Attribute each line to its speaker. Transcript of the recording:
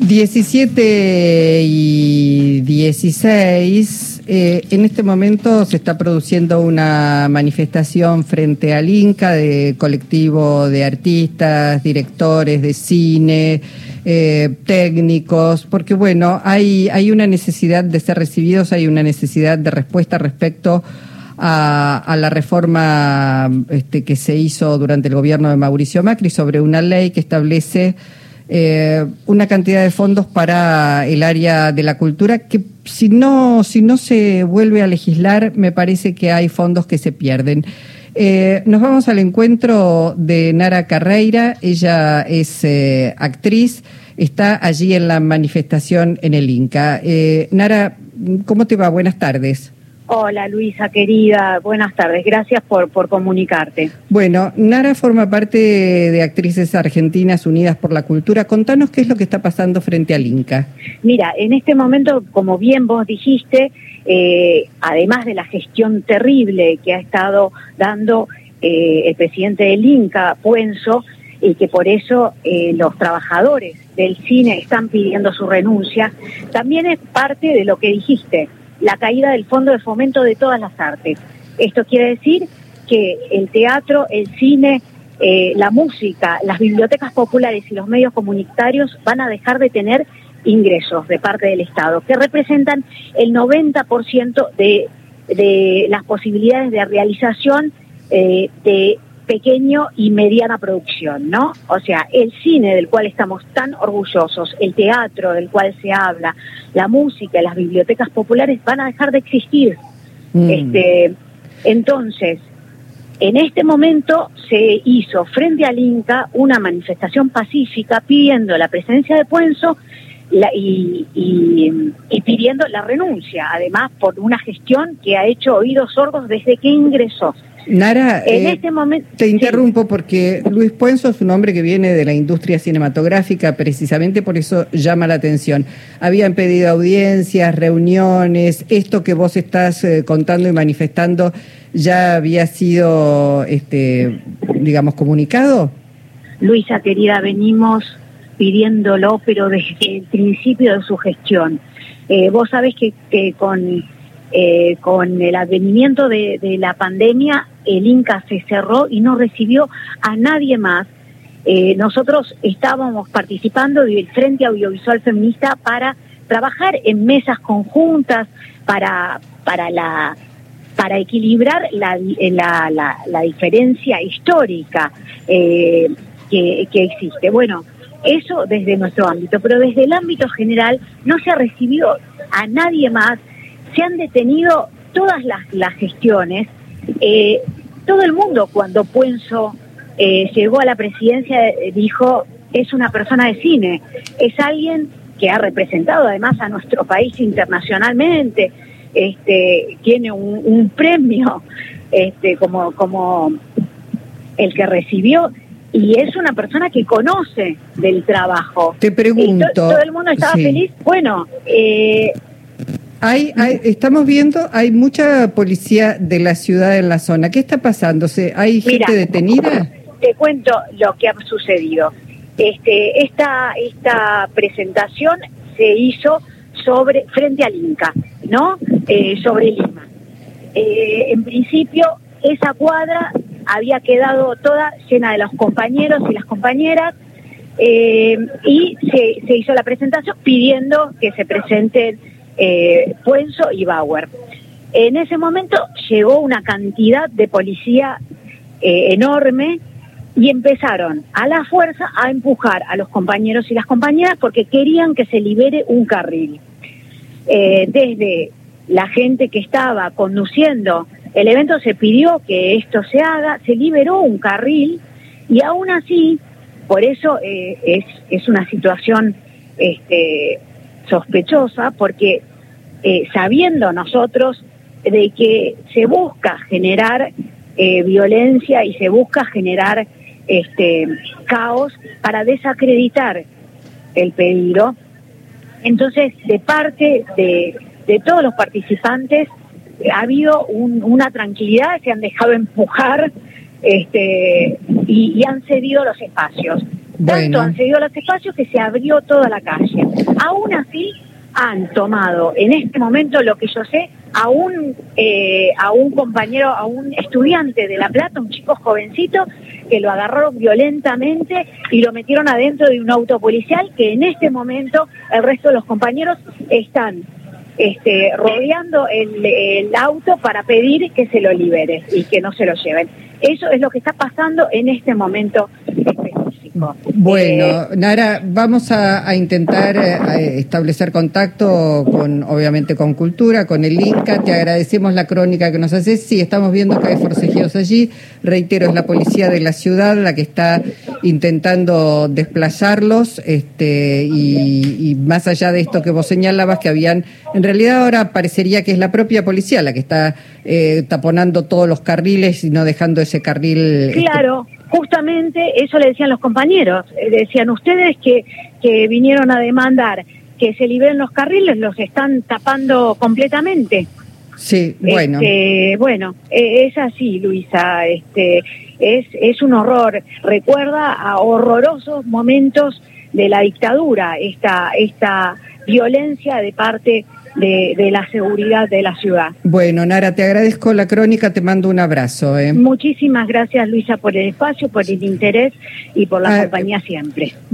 Speaker 1: 17:16, en este momento se está produciendo una manifestación frente al INCA de colectivo de artistas, directores de cine, técnicos, porque bueno, hay una necesidad de ser recibidos, hay una necesidad de respuesta respecto a la reforma que se hizo durante el gobierno de Mauricio Macri sobre una ley que establece una cantidad de fondos para el área de la cultura que si no se vuelve a legislar, me parece que hay fondos que se pierden. Nos vamos al encuentro de Nara Carreira. Ella es actriz, está allí en la manifestación en el INCA. Nara, ¿cómo te va? Buenas tardes.
Speaker 2: Hola Luisa, querida, buenas tardes, gracias por comunicarte.
Speaker 1: Bueno, Nara forma parte de Actrices Argentinas Unidas por la Cultura. Contanos qué es lo que está pasando frente al INCA.
Speaker 2: Mira, en este momento, como bien vos dijiste, además de la gestión terrible que ha estado dando el presidente del INCA, Puenzo, y que por eso los trabajadores del cine están pidiendo su renuncia, también es parte de lo que dijiste, la caída del Fondo de Fomento de todas las artes. Esto quiere decir que el teatro, el cine, la música, las bibliotecas populares y los medios comunitarios van a dejar de tener ingresos de parte del Estado, que representan el 90% de las posibilidades de realización de pequeño y mediana producción, ¿no? O sea, el cine del cual estamos tan orgullosos, el teatro del cual se habla, la música, las bibliotecas populares van a dejar de existir. Entonces, en este momento se hizo frente al INCA una manifestación pacífica pidiendo la presencia de Puenzo y pidiendo la renuncia, además por una gestión que ha hecho oídos sordos desde que ingresó.
Speaker 1: Nara,
Speaker 2: en este momento,
Speaker 1: te interrumpo porque Luis Puenzo es un hombre que viene de la industria cinematográfica, precisamente por eso llama la atención. Habían pedido audiencias, reuniones, esto que vos estás contando y manifestando, ¿ya había sido, digamos, comunicado?
Speaker 2: Luisa, querida, venimos pidiéndolo, pero desde el principio de su gestión. Vos sabés que con el advenimiento de la pandemia, el INCA se cerró y no recibió a nadie más. Nosotros estábamos participando del Frente Audiovisual Feminista para trabajar en mesas conjuntas, para equilibrar la diferencia histórica que existe. Bueno, eso desde nuestro ámbito, pero desde el ámbito general no se ha recibido a nadie más. Se han detenido todas las gestiones. Todo el mundo, cuando Puenzo llegó a la presidencia, dijo, es una persona de cine, es alguien que ha representado además a nuestro país internacionalmente, tiene un premio como el que recibió, y es una persona que conoce del trabajo.
Speaker 1: Te pregunto.
Speaker 2: Todo el mundo estaba feliz. Bueno,
Speaker 1: estamos viendo, hay mucha policía de la ciudad en la zona. ¿Qué está pasando? ¿Hay gente detenida?
Speaker 2: Te cuento lo que ha sucedido. Esta presentación se hizo frente al INCA, ¿no? Sobre Lima. En principio, esa cuadra había quedado toda llena de los compañeros y las compañeras, y se hizo la presentación pidiendo que se presenten Puenzo y Bauer. En ese momento llegó una cantidad de policía enorme y empezaron a la fuerza a empujar a los compañeros y las compañeras porque querían que se libere un carril. Desde la gente que estaba conduciendo el evento se pidió que esto se haga, se liberó un carril y aún así, por eso es una situación sospechosa, porque sabiendo nosotros de que se busca generar violencia y se busca generar caos para desacreditar el pedido, entonces de parte de todos los participantes ha habido una tranquilidad, se han dejado empujar y han cedido los espacios. Tanto han cedido los espacios que se abrió toda la calle. Aún así, han tomado en este momento, lo que yo sé, a un compañero, a un estudiante de La Plata, un chico jovencito, que lo agarraron violentamente y lo metieron adentro de un auto policial, que en este momento el resto de los compañeros están rodeando el auto para pedir que se lo libere y que no se lo lleven. Eso es lo que está pasando en este momento específico.
Speaker 1: Bueno, Nara, vamos a intentar establecer contacto obviamente con Cultura, con el Inca. Te agradecemos la crónica que nos haces. Sí, estamos viendo que hay forcejeos allí. Reitero, es la policía de la ciudad la que está intentando desplazarlos, y más allá de esto que vos señalabas, que habían, en realidad ahora parecería que es la propia policía la que está taponando todos los carriles y no dejando ese carril.
Speaker 2: Claro. Justamente eso le decían los compañeros, decían ustedes que vinieron a demandar que se liberen los carriles, los están tapando completamente.
Speaker 1: Sí, bueno.
Speaker 2: Es así, Luisa, es un horror, recuerda a horrorosos momentos de la dictadura, esta violencia de parte de la seguridad de la ciudad.
Speaker 1: Bueno, Nara, te agradezco la crónica, te mando un abrazo.
Speaker 2: Muchísimas gracias, Luisa, por el espacio, por el interés y por la compañía siempre.